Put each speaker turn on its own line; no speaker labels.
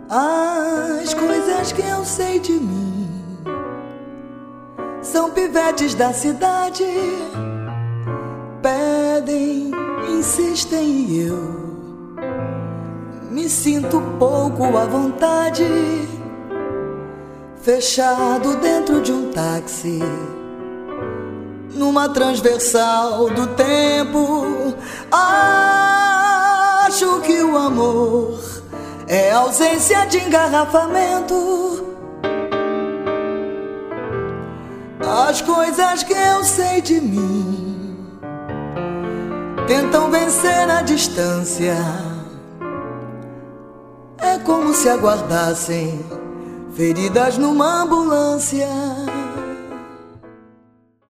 As coisas que eu sei de mim são pivetes da cidade, pedem, insistem e eu me sinto pouco à vontade, fechado dentro de um táxi, numa transversal do tempo. Acho que o amor é ausência de engarrafamento. As coisas que eu sei de mim tentam vencer a distância. É como se aguardassem feridas numa ambulância.